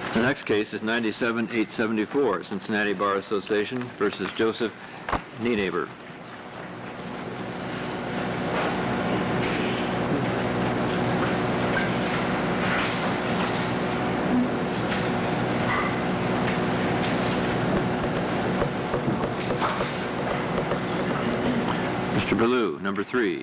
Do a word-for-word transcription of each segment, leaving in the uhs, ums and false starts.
The next case is ninety-seven eight seventy-four, Cincinnati Bar Association versus Joseph Nienaber. Mister Ballou, number three.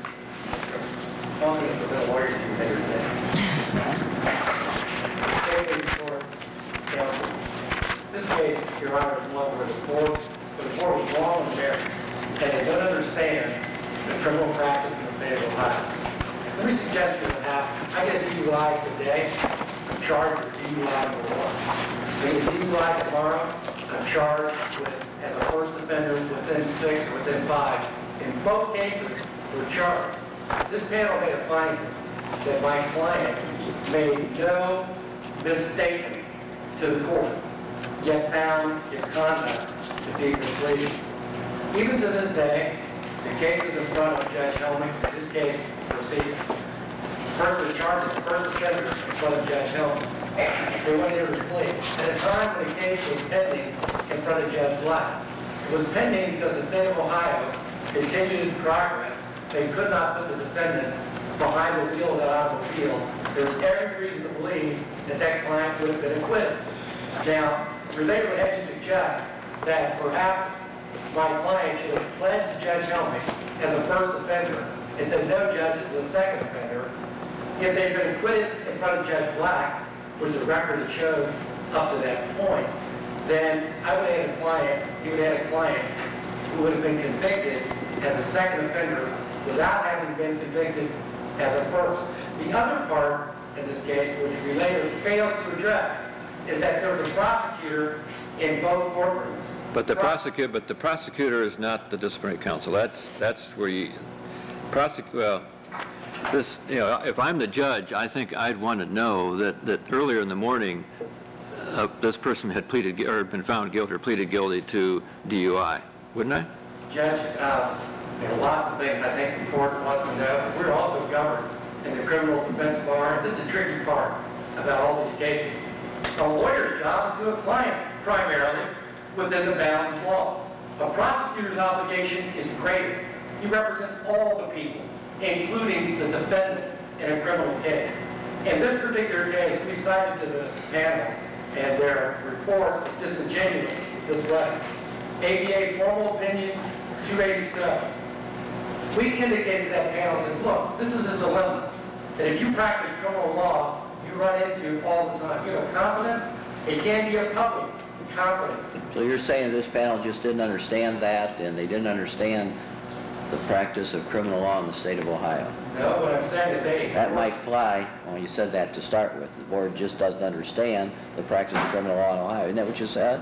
This case, Your Honor, is one where the board, where the board was wrong in merit, and they don't understand the criminal practice in the state of Ohio. Let me suggest to you what happened. I get a D U I today, I'm charged with D U I number one. I get a D U I tomorrow, I'm charged with, as a first offender within six or within five. In both cases, we're charged. This panel made a finding that my client made no misstatement to the court, yet found his conduct to be completion. Even to this day, the case is in front of Judge Helmick. This case proceeds. First was charged as the first offender in front of Judge Helmick. They went here to plea. At a time when the case was pending in front of Judge Black. It was pending because the state of Ohio continued in progress. They could not put the defendant behind the wheel of that automobile. There was every reason to believe that that client would have been acquitted. Now, Relator would have you suggest that perhaps my client should have pled to Judge Helmick as a first offender and said, no, Judge, this is a second offender. If they'd been acquitted in front of Judge Black, which the record had showed up to that point, then I would have had a client, he would have had a client who would have been convicted as a second offender without having been convicted as a first. The other part in this case, which Relator fails to address, is that there was a prosecutor in both courtrooms. But the prosecutor, but the prosecutor is not the disciplinary counsel. That's that's where you prosecute. Well, this, you know, if I'm the judge, I think I'd want to know that that earlier in the morning, uh, this person had pleaded or been found guilty or pleaded guilty to D U I, wouldn't I? Judge, uh, there are lots of things I think the court wants to know. We're also governed in the criminal defense bar. This is the tricky part about all these cases. A lawyer's job is to a client, primarily, within the bounds of law. A prosecutor's obligation is greater. He represents all the people, including the defendant in a criminal case. In this particular case, we cited to the panel, and their report was disingenuous this way. A B A formal opinion two eighty-seven. We indicated to that panel, said, look, this is a dilemma, that if you practice criminal law, you run into all the time. You have confidence. It can be a public confidence. So you're saying this panel just didn't understand that, and they didn't understand the practice of criminal law in the state of Ohio? No, what I'm saying is they... That might fly. Well, you said that to start with. The board just doesn't understand the practice of criminal law in Ohio. Isn't that what you said?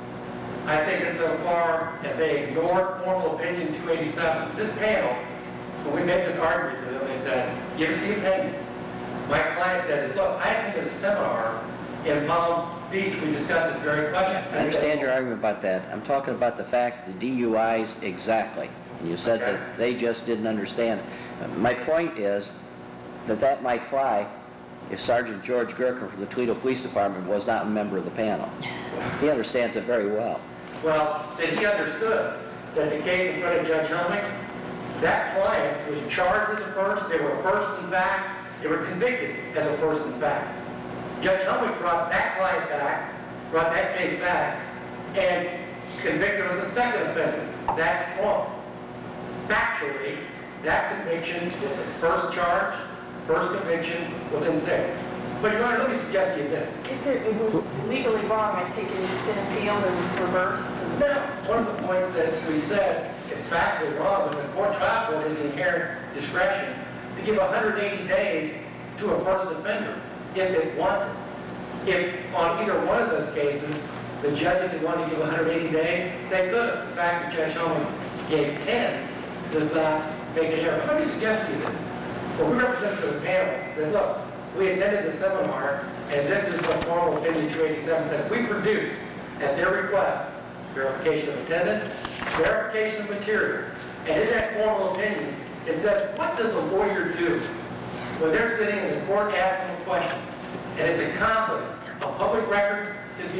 I think insofar as they ignored formal opinion two eighty-seven. This panel, when we made this argument to them, they said, give us the opinion. My client said, look, I attended a seminar in Palm Beach. We discussed this very question. I understand your argument about that. I'm talking about the fact the D U Is exactly. And you said okay. that they just didn't understand it. My point is that that might fly if Sergeant George Gurker from the Toledo Police Department was not a member of the panel. He understands it very well. Well, then he understood that the case in front of Judge Helmick, that client was charged as a first. They were first in fact. They were convicted as a first in fact. Judge Helmick brought that client back, brought that case back, and convicted as a second offender. That's wrong. Factually, that conviction was the first charge, first conviction within six. But, Your Honor, let me suggest to you this. If it, it was legally wrong, I think it's been appealed and reversed. No. One of the points that we said is factually wrong, but the court trial court has the inherent discretion to give one hundred eighty days to a first offender if it wants it. If on either one of those cases, the judges had wanted to give one hundred eighty days, they could have. The fact that Judge Helmick gave ten does not make it error. Let me suggest to you this. Well, we represent to the panel that, look, we attended the seminar, and this is what formal opinion two eighty-seven said. We produced, at their request, verification of attendance, verification of material. And in that formal opinion, it says, what does a lawyer do when they're sitting in the court asking a question, and it's a conflict, a public record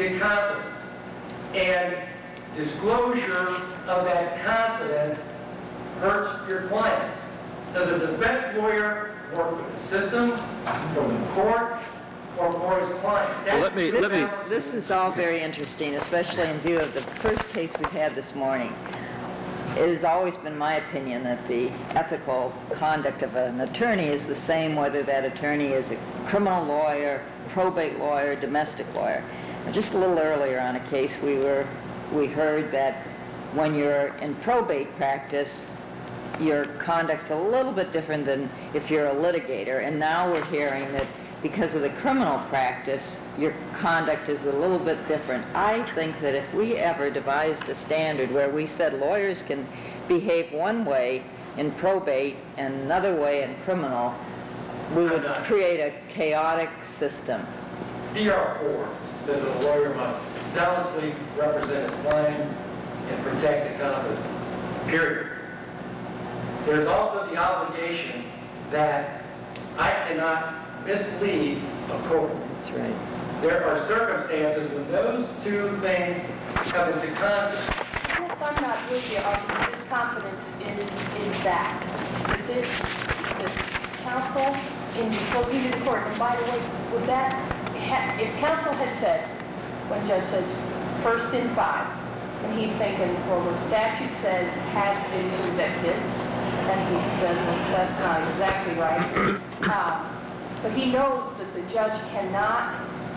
get confidence. And disclosure of that confidence hurts your client. Does a defense lawyer work with the system, or the court, or for his client? Well, let me- let me- This is all very interesting, especially in view of the first case we've had this morning. It has always been my opinion that the ethical conduct of an attorney is the same whether that attorney is a criminal lawyer, probate lawyer, domestic lawyer. Just a little earlier on a case, we were we heard that when you're in probate practice, your conduct's a little bit different than if you're a litigator. And now we're hearing that because of the criminal practice, your conduct is a little bit different. I think that if we ever devised a standard where we said lawyers can behave one way in probate and another way in criminal, we would create a chaotic system. D R four says that a lawyer must zealously represent his client and protect the confidence, period. There's also the obligation that I cannot mislead a court. That's right. There are circumstances when those two things come into conflict. I guess I'm not with you on this confidence is, is that. That this, the counsel in disclosing to the court, and by the way, would that, ha- if counsel had said, when judge says first in five, and he's thinking, well, the statute says has been convicted, and he says, well, that's not exactly right. Um, but he knows that the judge cannot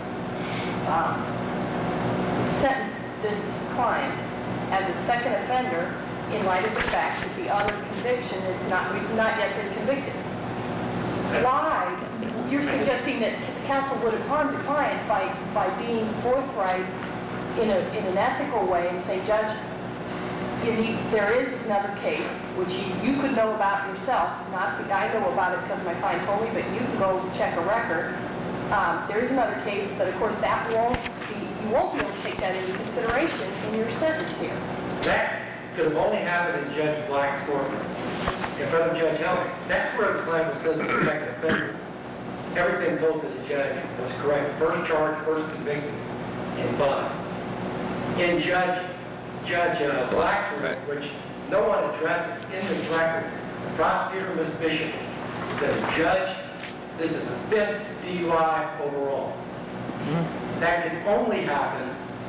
um, sentence this client as a second offender in light of the fact that the other conviction is not, we've not yet been convicted. Why? You're suggesting that counsel would have harmed the client by, by being forthright in, a, in an ethical way and say, Judge, you need, there is another case, which you, you could know about yourself, not that I know about it because my client told me, but you can go check a record. Um, there is another case, but of course that won't be, you won't be able to take that into consideration in your sentence here. That could have only happened in Judge Black's courtroom, in front of Judge Helmick. That's where the client was sentenced as a second offender. Everything told to the judge was correct. First charge, first convicted, and bond. In Judge Judge uh, Black's room, Right. which no one addresses in this record, the prosecutor, Miz Bishop, says, Judge, this is the fifth D U I overall. Mm-hmm. That can only happen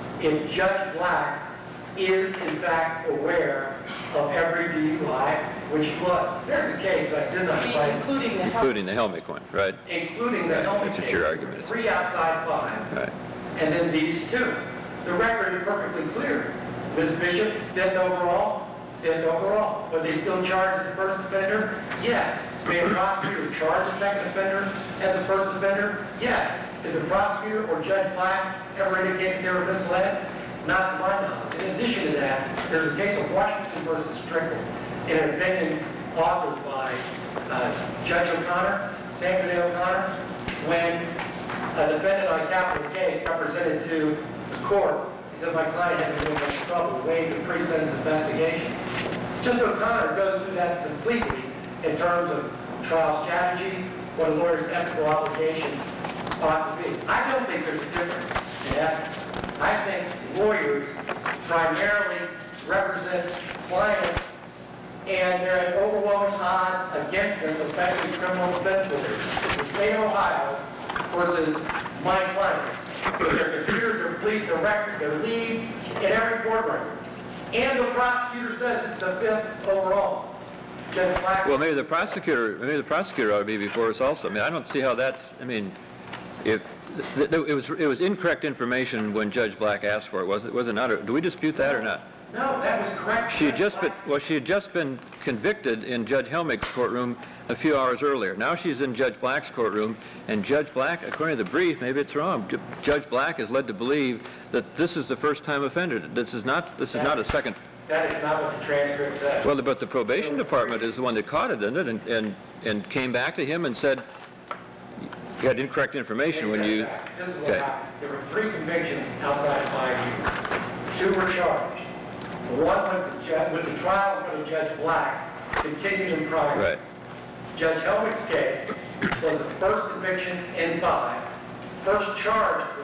if Judge Black is, in fact, aware of every D U I, which he was. There's a case that I did not cite, Including the health. Including the Helmick one, right? including the Right, Helmick that's what case. your argument is. Three outside five, Right. and then these two. The record is perfectly clear. Miz Bishop, fifth overall, fifth overall. Were they still charged as a first offender? Yes. May a prosecutor charge a second offender as a first offender? Yes. Did the prosecutor or Judge Black ever indicate they were misled? Not to my knowledge. In addition to that, there's a case of Washington versus Strickland, in an opinion authored by uh, Judge O'Connor, Sandra Day O'Connor, when a defendant on a capital case represented to the court, he said, my client hasn't been in much trouble, waived the pre-sentence investigation. Judge O'Connor goes through that completely in terms of trial strategy, what a lawyer's ethical obligation ought to be. I don't think there's a difference in ethics. I think lawyers primarily represent clients, and there are overwhelming odds against them, especially criminal defense lawyers. The state of Ohio versus my clients. So their computers, their police, their records, their leads, in every court record. And the prosecutor says it's the fifth overall. Judge Black. Well, maybe the prosecutor, maybe the prosecutor ought to be before us also. I mean, I don't see how that's, I mean, if, th- th- it was, it was incorrect information when Judge Black asked for it, was it, was it not? Or, do we dispute that or not? No, that was correct. She had just been, well, she had just been convicted in Judge Helmick's courtroom a few hours earlier. Now she's in Judge Black's courtroom, and Judge Black, according to the brief, maybe it's wrong, J- Judge Black is led to believe that this is the first-time offender. This is not, this is not a second. That is not what the transcript says. Well, but the probation department is the one that caught it, isn't it? And, and, and came back to him and said, you had incorrect information when you... This is what Okay. happened. There were three convictions outside of five years. Two were charged. One with the, ju- with the trial in front of Judge Black continued in progress. Right. Judge Helmick's case was the first conviction in five, first charge with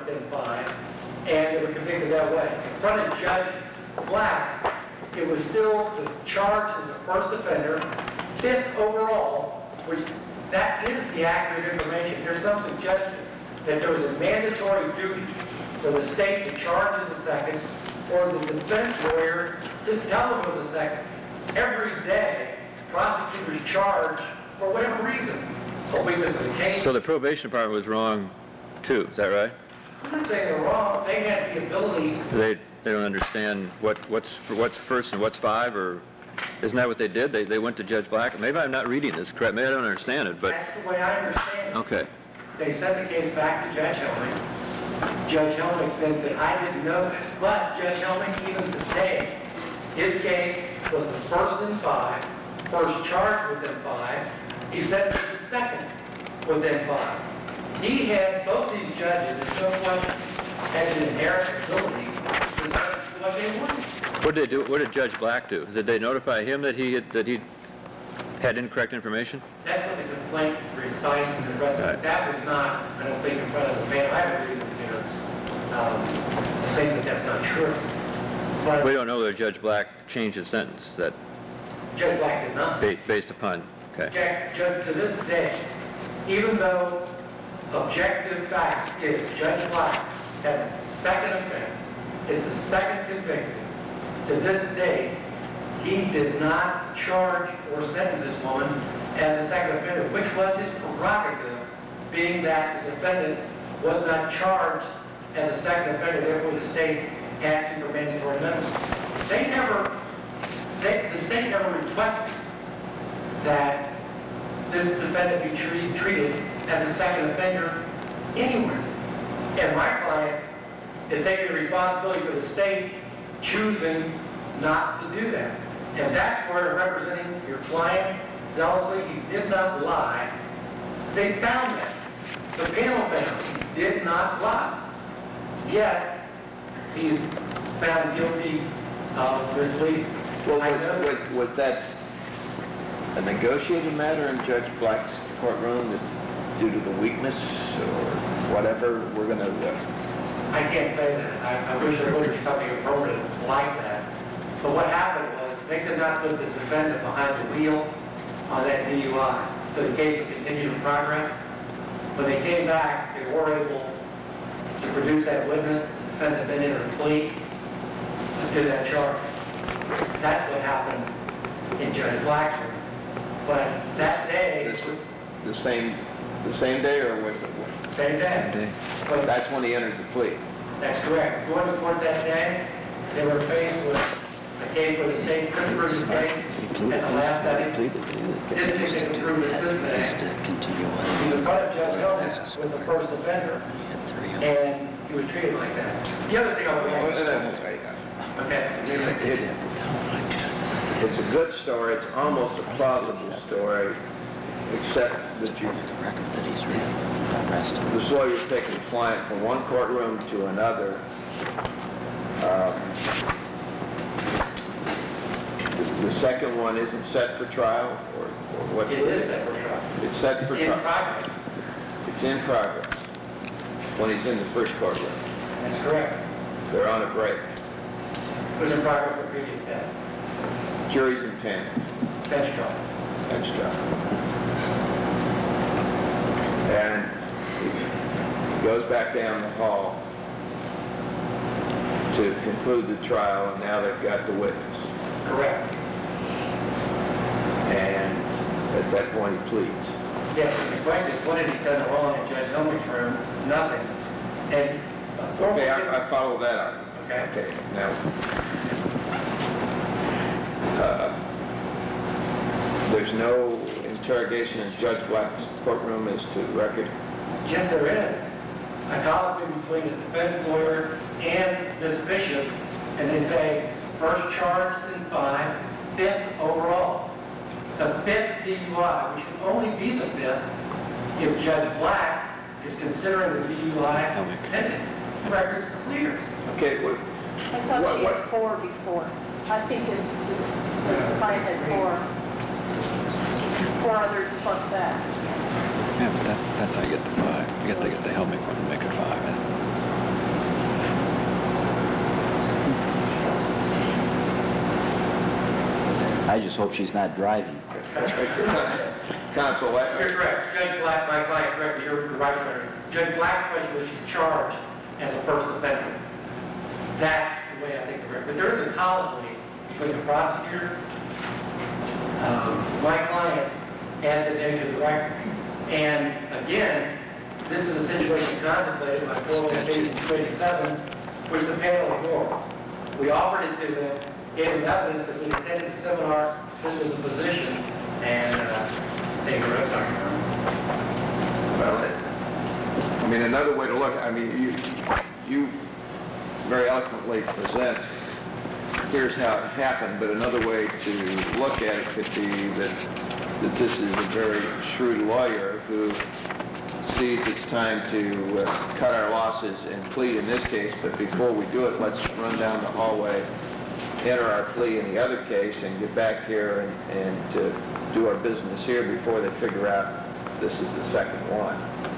within five, and they were convicted that way. In front of Judge Black, it was still the charge as a first offender, fifth overall, which that is the accurate information. There's some suggestion that there was a mandatory duty for the state to charge as a second, or the defense lawyer to tell them it was a second. Every day, prosecutors charge for whatever reason, a weakness of the case. So the probation department was wrong, too, is that right? I'm not saying they're wrong. They had the ability. They, they don't understand what, what's, what's first and what's five, or isn't that what they did? They, they went to Judge Black. Maybe I'm not reading this correct. Maybe I don't understand it, but... That's the way I understand it. Okay. They sent the case back to Judge Helmick. Judge Helmick then said, I didn't know that. But Judge Helmick, even today, his case was the first in five, first charged within five. He said it was the second within five. He had, both these judges, there's no question, had an inherent ability to decide what they wanted. What did they do? What did Judge Black do? Did they notify him that he had, that he had incorrect information? That's what the complaint recites and the rest of it. Right. That was not, I don't think, in front of the panel. I have a reason to um, think that that's not true. But We don't know whether Judge Black changed his sentence, that Judge Black did not. ba- based upon, okay. Jack, Judge, to this day, even though objective fact is Judge Black had a second offense, is the second conviction, to this day, he did not charge or sentence this woman as a second offender, which was his prerogative, being that the defendant was not charged as a second offender, therefore the state asking for mandatory minimums. They never, they, the state never requested that this defendant be treated, treated as a second offender anywhere. And my client is taking the responsibility for the state choosing not to do that. And that's where representing your client zealously, he did not lie. They found that. The panel found he did not lie. Yet, he's found guilty of misleading. Well, I was, know- was, was that a negotiated matter in Judge Black's courtroom that due to the weakness or whatever, we're going to... Uh, I can't say that. I, I wish there would be something appropriate like that. But what happened was, they could not put the defendant behind the wheel on that D U I. So the case would continue in progress. When they came back, they were able to produce that witness. The defendant then entered a plea to that charge. That's what happened in Judge Black's room. But that day, the same the same day, or was it... same day. But That's when he entered the plea. that's correct. Going to court that day, they were faced with a case where the state couldn't prove his case at the last setting. Didn't think they could prove it this day. He was in front of Judge Helms with the first offender, and he was treated like that. The other thing I would Well, like to it- say, it- okay, It's a good story. It's almost a plausible story, except that you, this lawyer's taking a client from one courtroom to another. Um, the, the second one isn't set for trial, or, or what's it is that we're trying. It's set for In trial. progress. It's in progress when he's in the first courtroom. That's correct. They're on a break. It was in progress the previous day. Jury's in panic. Bench trial. Bench trial. And he goes back down the hall to conclude the trial, and now they've got the witness. Correct. And at that point, he pleads. Yes, the question is, what had he done wrong in Judge Helmrich room? Nothing. And... uh, Okay, I, I follow that up. Okay. Okay, now, uh, there's no interrogation in Judge Black's courtroom as to record? Yes, there is. A colloquy between the defense lawyer and Miz Bishop, and they say, first charged in five, fifth overall. The fifth D U I, which can only be the fifth if Judge Black is considering the D U I pending. The record's clear. Okay, well, I thought What- she what- had four before. I think his, his his client had four, four others plus that. Yeah, but that's, that's how you get the five. You get the, get the Helmick one to make it five, eh? I just hope she's not driving. Counsel, what? You're correct. Judge Black, my client, correct, you're the right one. Judge Black's question was she's charged as a first offender. That's the way I think of it. But there is a colloquy between the prosecutor, um, my client, as it entered the record. And again, this is a situation contemplated by four oh one two eighty-seven, which the panel ignored. We offered it to them, gave them evidence that we attended the seminar, this was a position, and uh, they were, sorry. Well, it- I mean, another way to look, I mean, you, you very eloquently present, here's how it happened, but another way to look at it could be that, that this is a very shrewd lawyer who sees it's time to uh, cut our losses and plead in this case, but before we do it, let's run down the hallway, enter our plea in the other case, and get back here and, and uh, do our business here before they figure out this is the second one.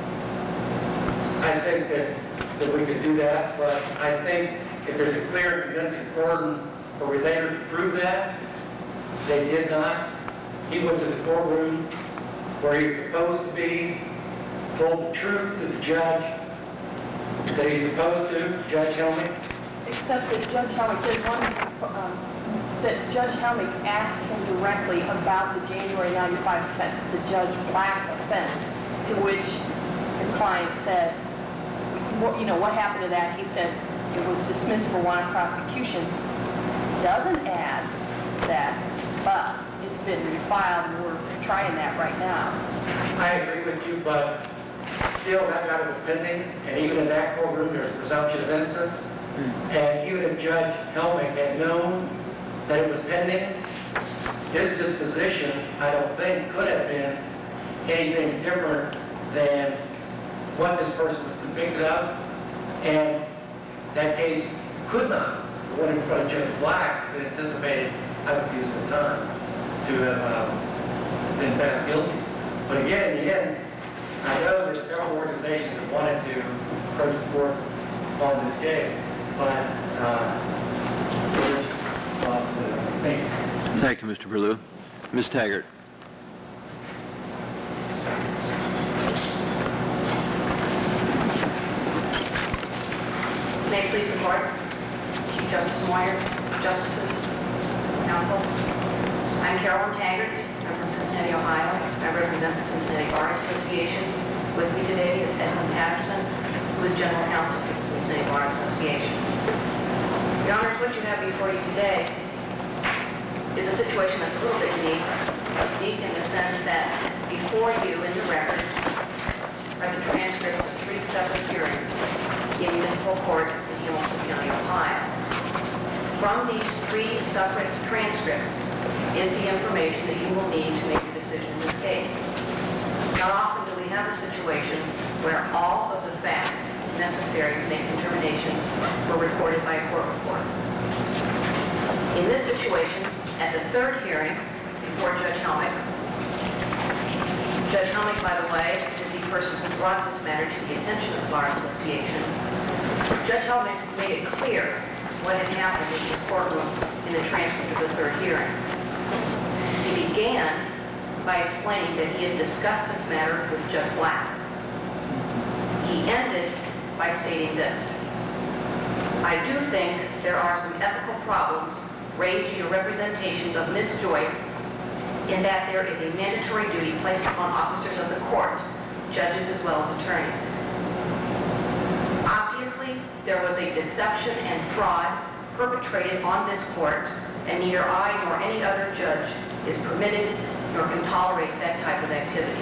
I think that, that we could do that, but I think if there's a clear and convincing burden for relator to prove that, they did not. He went to the courtroom where he was supposed to be, told the truth to the judge that he's supposed to, Judge Helmick. Except that Judge Helmick did one, um, that Judge Helmick asked him directly about the January ninety-five offense, the Judge Black offense, to which the client said, what, you know, what happened to that? He said it was dismissed for want of prosecution. Doesn't add that, but it's been refiled and we're trying that right now. I agree with you, but still that matter was pending, and even in that courtroom there's presumption of innocence. And even if Judge Helmick had known that it was pending, his disposition, I don't think, could have been anything different than what this person was convicted of, and that case could not, went in front of Judge Black, that anticipated abuse of time to have um, been found guilty. But again, in the end, I know there's several organizations that wanted to approach the court on this case, but uh, George lost the thing. Thank you, Mister Berlew. Miz Taggart. May it please the Court, Chief Justice Moyer, Justices, Counsel. I'm Carolyn Taggart. I'm from Cincinnati, Ohio. I represent the Cincinnati Bar Association. With me today is Edwin Patterson, who is General Counsel for the Cincinnati Bar Association. Your Honors, what you have before you today is a situation that's a little bit unique. Unique in the sense that before you, in the record, are the transcripts of three separate hearings in municipal court in Hamilton County, Ohio. From these three separate transcripts is the information that you will need to make your decision in this case. Not often do we have a situation where all of the facts necessary to make a determination were recorded by a court report. In this situation, at the third hearing before Judge Helmick, Judge Helmick, by the way, is the person who brought this matter to the attention of the Bar Association. Judge Helmick made it clear what had happened in his courtroom in the transcript of the third hearing. He began by explaining that he had discussed this matter with Judge Black. He ended by stating this: I do think there are some ethical problems raised in your representations of Miz Joyce in that there is a mandatory duty placed upon officers of the court, judges as well as attorneys. Obviously, there was a deception and fraud perpetrated on this court, and neither I nor any other judge is permitted nor can tolerate that type of activity.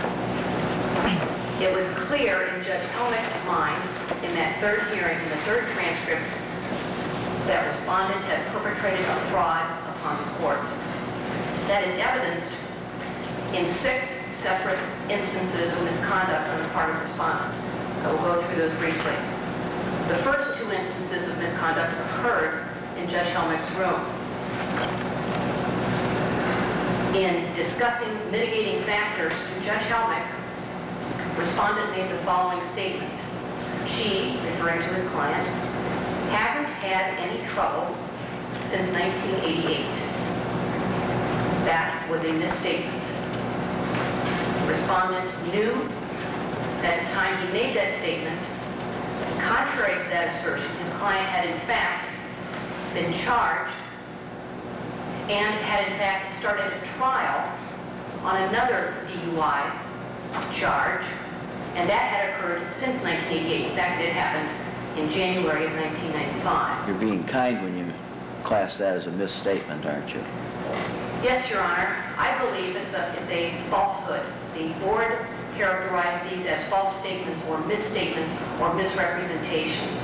It was clear in Judge Helmick's mind in that third hearing, in the third transcript, that respondent had perpetrated a fraud upon the court. That is evidenced in six separate instances of misconduct on the part of respondent. I will go through those briefly. The first two instances of misconduct occurred in Judge Helmick's room. In discussing mitigating factors to Judge Helmick, respondent made the following statement. She, referring to his client, hasn't had any trouble since nineteen eighty-eight. That was a misstatement. Respondent knew at the time he made that statement, contrary to that assertion, his client had in fact been charged and had in fact started a trial on another D U I charge, and that had occurred since nineteen eighty-eight. In fact, it happened in January of nineteen ninety-five. You're being kind when you class that as a misstatement, aren't you? Yes, Your Honor. I believe it's a, it's a falsehood. The board characterized these as false statements or misstatements or misrepresentations.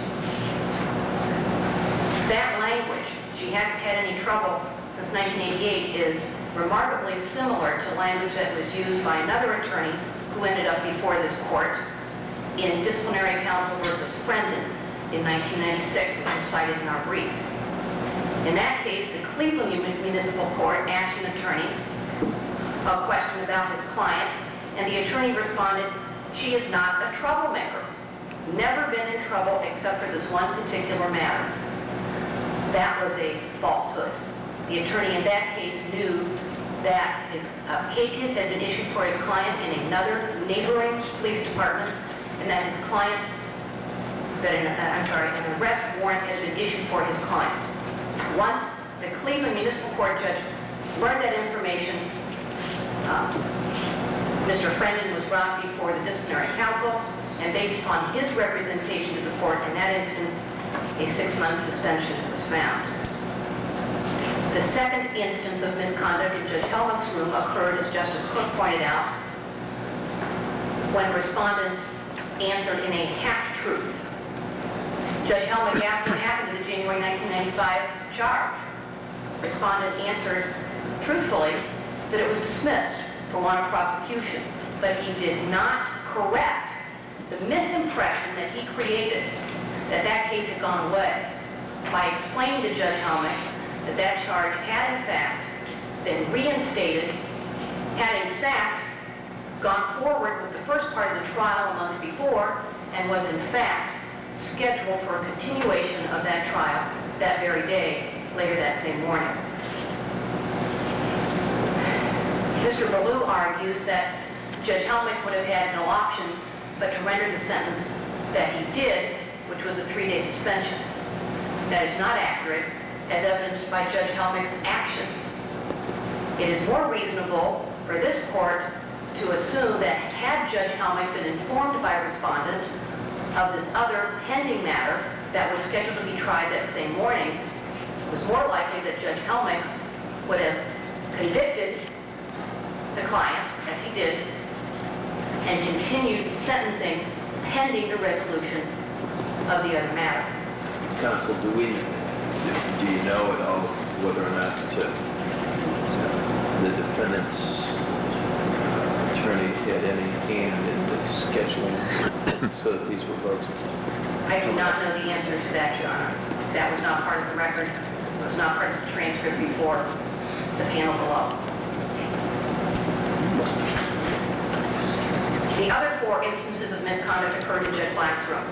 That language, she hasn't had any trouble since nineteen eighty-eight, is remarkably similar to language that was used by another attorney who ended up before this court in Disciplinary Counsel versus Frendon in nineteen ninety-six, which was cited in our brief. In that case, the Cleveland Municipal Court asked an attorney a question about his client, and the attorney responded, "She is not a troublemaker. Never been in trouble except for this one particular matter." That was a falsehood. The attorney in that case knew that his uh, K T S had been issued for his client in another neighboring police department, and that his client, that an, uh, I'm sorry, an arrest warrant had been issued for his client. Once the Cleveland Municipal Court judge learned that information, uh, Mister Frendon was brought before the Disciplinary Counsel, and based upon his representation to the court in that instance, a six-month suspension was found. The second instance of misconduct in Judge Helmick's room occurred, as Justice Cook pointed out, when respondent answered in a half-truth. Judge Helmick asked what happened to the January nineteen ninety-five charge. Respondent answered truthfully that it was dismissed for want of prosecution, but he did not correct the misimpression that he created that that case had gone away by explaining to Judge Helmick that that charge had in fact been reinstated, had in fact gone forward with the first part of the trial a month before, and was in fact scheduled for a continuation of that trial that very day, later that same morning. Mister Ballou argues that Judge Helmick would have had no option but to render the sentence that he did, which was a three-day suspension. That is not accurate, as evidenced by Judge Helmick's actions. It is more reasonable for this court to assume that had Judge Helmick been informed by a respondent of this other pending matter that was scheduled to be tried that same morning, it was more likely that Judge Helmick would have convicted the client, as he did, and continued sentencing pending the resolution of the other matter. Counsel, do we, do you know at all whether or not uh, the defendant's uh, attorney had any hand in the scheduling so that these were both? I do not know the answer to that, Your Honor. That was not part of the record. It was not part of the transcript before the panel below. The other four instances of misconduct occurred in Judge Black's room.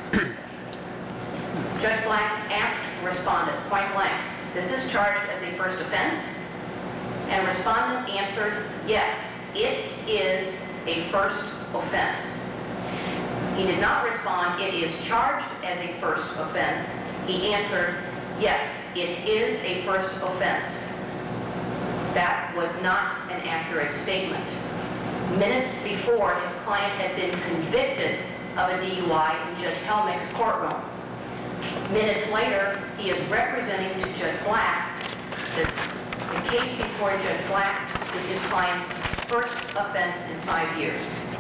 Judge Black asked respondent, point blank, "Is this charged as a first offense?" And respondent answered, "Yes, it is a first offense." He did not respond, "It is charged as a first offense." He answered, "Yes, it is a first offense." That was not an accurate statement. Minutes before, his client had been convicted of a D U I in Judge Helmick's courtroom. Minutes later, he is representing to Judge Black that the case before Judge Black is his client's first offense in five years.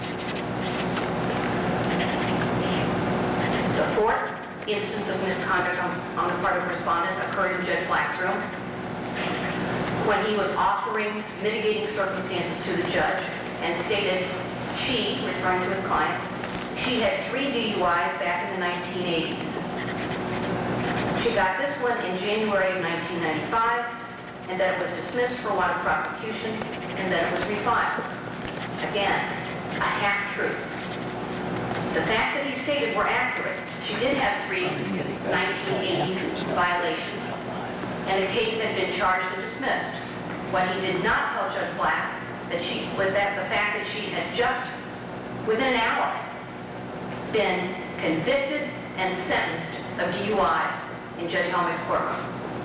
The fourth instance of misconduct on, on the part of respondent occurred in Judge Black's room when he was offering mitigating circumstances to the judge and stated she, referring to his client, she had three D U Is back in the nineteen eighties. She got this one in January of nineteen ninety-five, and that it was dismissed for want of prosecution, and that it was refiled. Again, a half-truth. The facts that he stated were accurate. She did have three nineteen eighties violations, and the case had been charged and dismissed. What he did not tell Judge Black that she, was that the fact that she had just, within an hour, been convicted and sentenced of D U I in Judge Helmick's courtroom.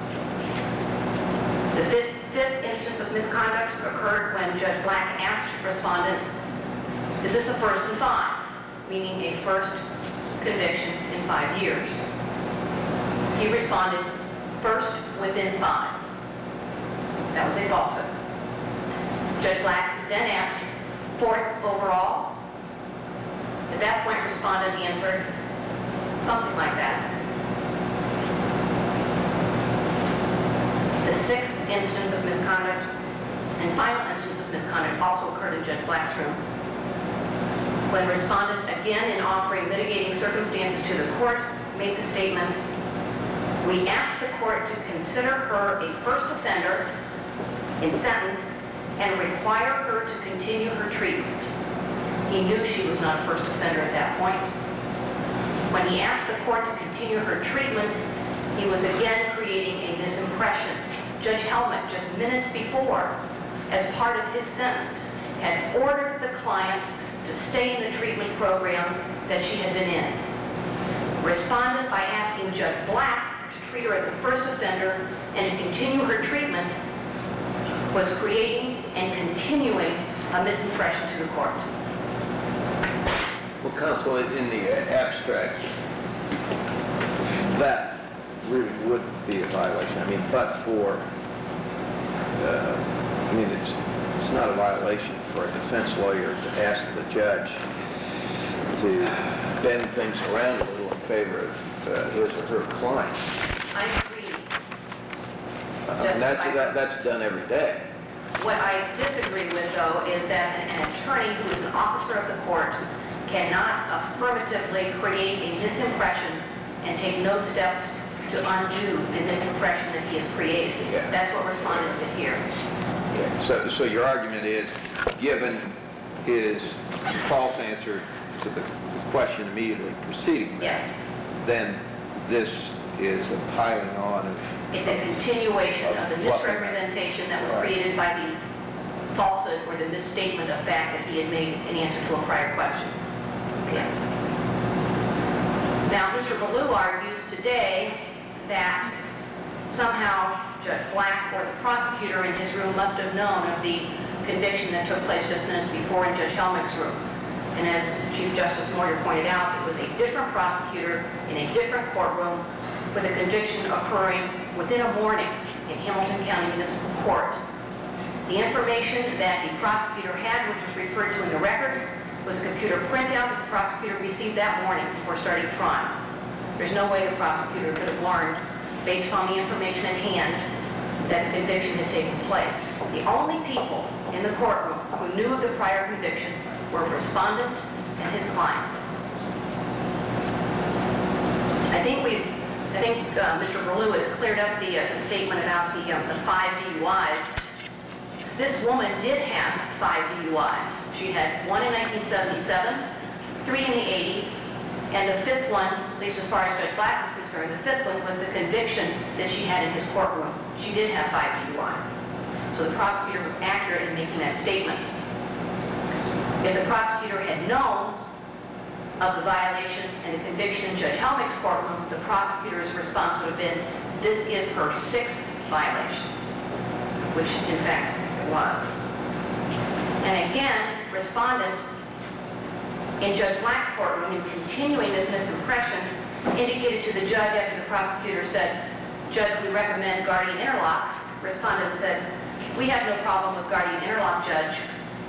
The fifth, fifth instance of misconduct occurred when Judge Black asked respondent, is this a first in five, meaning a first conviction in five years? He responded, first within five. That was a falsehood. Judge Black then asked, fourth overall? At that point, respondent answered, something like that. The sixth instance of misconduct and final instance of misconduct also occurred in Judge Black's room, when respondent, again in offering mitigating circumstances to the court, made the statement, we asked the court to consider her a first offender in sentence and require her to continue her treatment. He knew she was not a first offender at that point. When he asked the court to continue her treatment, he was again creating a misimpression. Judge Helmick, just minutes before, as part of his sentence, had ordered the client to stay in the treatment program that she had been in. Responded by asking Judge Black to treat her as a first offender and to continue her treatment was creating and continuing a misimpression to the court. Well, counsel, in the abstract, that really would be a violation. I mean, but for, uh, I mean, it's, it's not a violation for a defense lawyer to ask the judge to bend things around a little in favor of uh, his or her client. I agree. Uh, and that's, that, that's done every day. What I disagree with, though, is that an attorney who is an officer of the court cannot affirmatively create a misimpression and take no steps to undo the misimpression that he has created. Yeah. That's what respondent did here. Yeah. So, so your argument is, given his false answer to the question immediately preceding that, Yes. then this is a piling on of... It's a continuation of the misrepresentation that was Right. created by the falsehood or the misstatement of fact that he had made in answer to a prior question. Yes. Now, Mister Ballou argues today that somehow Judge Black or the prosecutor in his room must have known of the conviction that took place just minutes before in Judge Helmick's room. And as Chief Justice Moyer pointed out, it was a different prosecutor in a different courtroom with a conviction occurring within a morning in Hamilton County Municipal Court. The information that the prosecutor had, which was referred to in the record, was a computer printout that the prosecutor received that morning before starting trial. There's no way the prosecutor could have learned, based upon the information at hand, that the conviction had taken place. The only people in the courtroom who knew of the prior conviction were respondent and his client. I think we've I think uh, Mister Ballou has cleared up the, uh, the statement about the, um, the five D U Is. This woman did have five D U Is. She had one in nineteen seventy-seven, three in the eighties, and the fifth one, at least as far as Judge Black was concerned, the fifth one was the conviction that she had in his courtroom. She did have five D U Is. So the prosecutor was accurate in making that statement. If the prosecutor had known of the violation and the conviction in Judge Helmick's courtroom, the prosecutor's response would have been, this is her sixth violation, which in fact it was. And again, respondent in Judge Black's courtroom, in continuing this misimpression, indicated to the judge after the prosecutor said, Judge, we recommend guardian interlock. Respondent said, we have no problem with guardian interlock, Judge.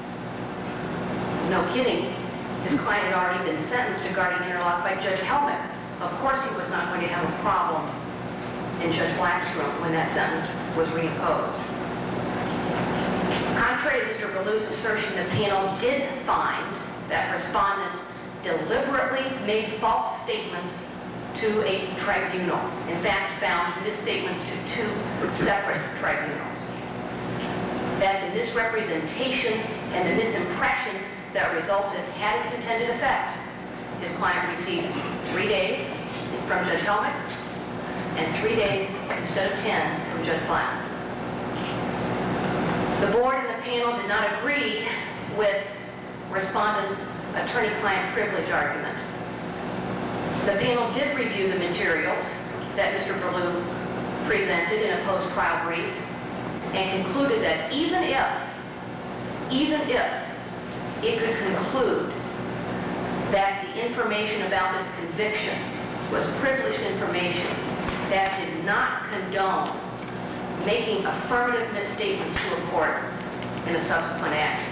No kidding. His client had already been sentenced to guardian interlock by Judge Helmick. Of course he was not going to have a problem in Judge Black's room when that sentence was reimposed. Contrary to Mister Ballou's assertion, the panel did find that respondent deliberately made false statements to a tribunal. In fact, found misstatements to two separate tribunals. That the misrepresentation and the misimpression that resulted had its intended effect. His client received three days from Judge Helmick and three days instead of ten from Judge Black. The board and the panel did not agree with respondent's attorney-client privilege argument. The panel did review the materials that Mister Berlew presented in a post-trial brief and concluded that even if, even if it could conclude that the information about this conviction was privileged information, that did not condone making affirmative misstatements to a court in a subsequent action.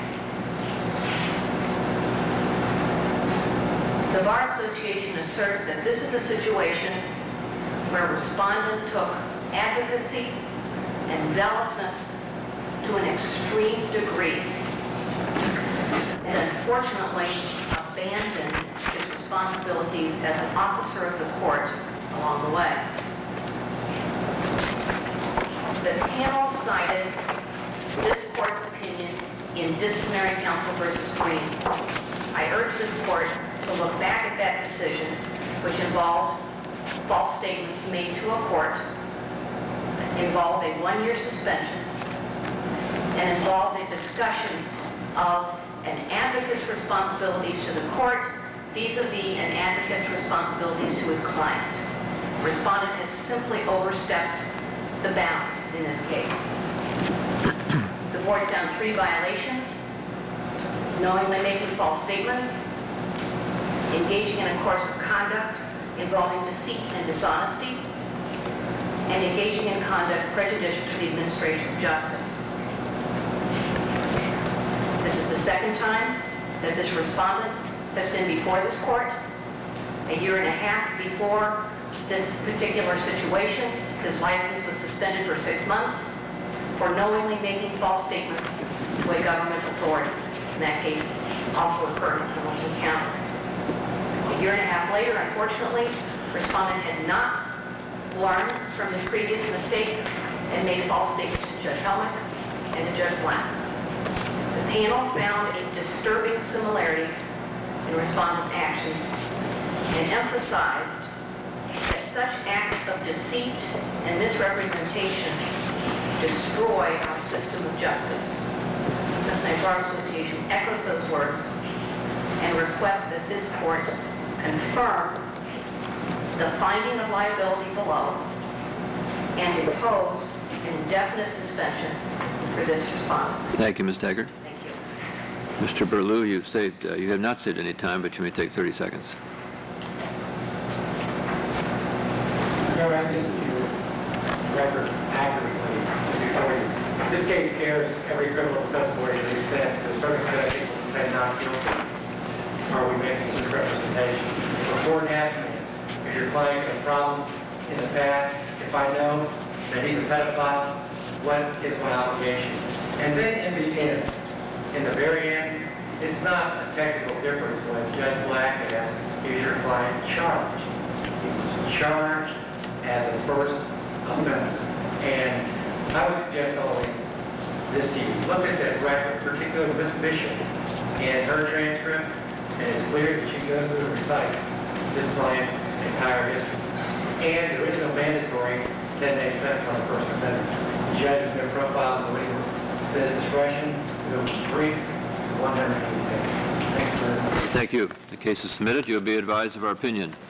The Bar Association asserts that this is a situation where respondent took advocacy and zealousness to an extreme degree and unfortunately abandoned his responsibilities as an officer of the court along the way. The panel cited this court's opinion in Disciplinary Counsel versus Green. I urge this court to look back at that decision, which involved false statements made to a court, involved a one-year suspension, and involved a discussion of an advocate's responsibilities to the court vis-a-vis an advocate's responsibilities to his client. Respondent has simply overstepped the bounds in this case. The board found three violations: knowingly making false statements, engaging in a course of conduct involving deceit and dishonesty, and engaging in conduct prejudicial to the administration of justice. This is the second time that this respondent has been before this court. A year and a half before this particular situation, his license was suspended for six months for knowingly making false statements to a government authority. In that case, also occurred in Hamilton County. A year and a half later, unfortunately, respondent had not learned from his previous mistake and made false statements to Judge Helmick and to Judge Black. The panel found a disturbing similarity in respondent's actions and emphasized that such acts of deceit and misrepresentation destroy our system of justice. The Cincinnati Bar Association echoes those words and requests that this court confirm the finding of liability below and impose an indefinite suspension for this respondent. Thank you, Miz Taggart. Thank you. Mister Berlew, you've saved, uh, you have not saved any time, but you may take thirty seconds. No, I think you record accurately before you. This case scares every criminal defense lawyer to the extent, to a certain extent, people say not guilty. Are we making this representation? Before asking me, if your client had a problem in the past, if I know that he's a pedophile, what is my obligation? And then in the end, in the very end, it's not a technical difference when Judge Black asks, is your client charged? He was charged as a first offense. And I would suggest only this to you. Look at that record, particularly Miz Bishop, and her transcript, and it's clear that she goes through and recites this client's entire history. And there is no mandatory ten-day sentence on the first offender. The judge is going to profile the waiver of his discretion, go from three to one hundred eighty days. Thank you very much. Thank you. The case is submitted. You'll be advised of our opinion.